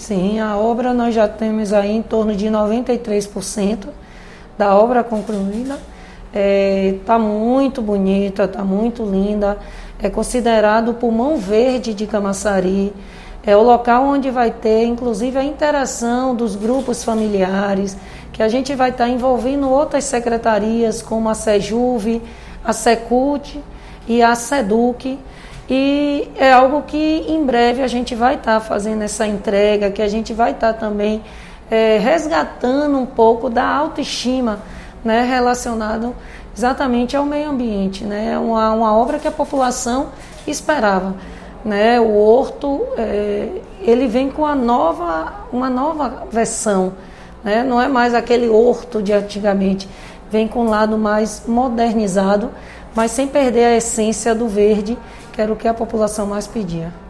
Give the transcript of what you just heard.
Sim, a obra nós já temos aí em torno de 93% da obra concluída. Está muito bonita, está muito linda. É considerado o pulmão verde de Camaçari. É o local onde vai ter, inclusive, a interação dos grupos familiares, que a gente vai estar envolvendo outras secretarias, como a SEJUVE, a SECUT e a SEDUC. E é algo que em breve a gente vai estar fazendo essa entrega, que a gente vai estar também resgatando um pouco da autoestima, né, relacionado exatamente ao meio ambiente, né, uma obra que a população esperava, né, o horto ele vem com uma nova versão, né, não é mais aquele horto de antigamente, vem com um lado mais modernizado, mas sem perder a essência do verde, que era o que a população mais pedia.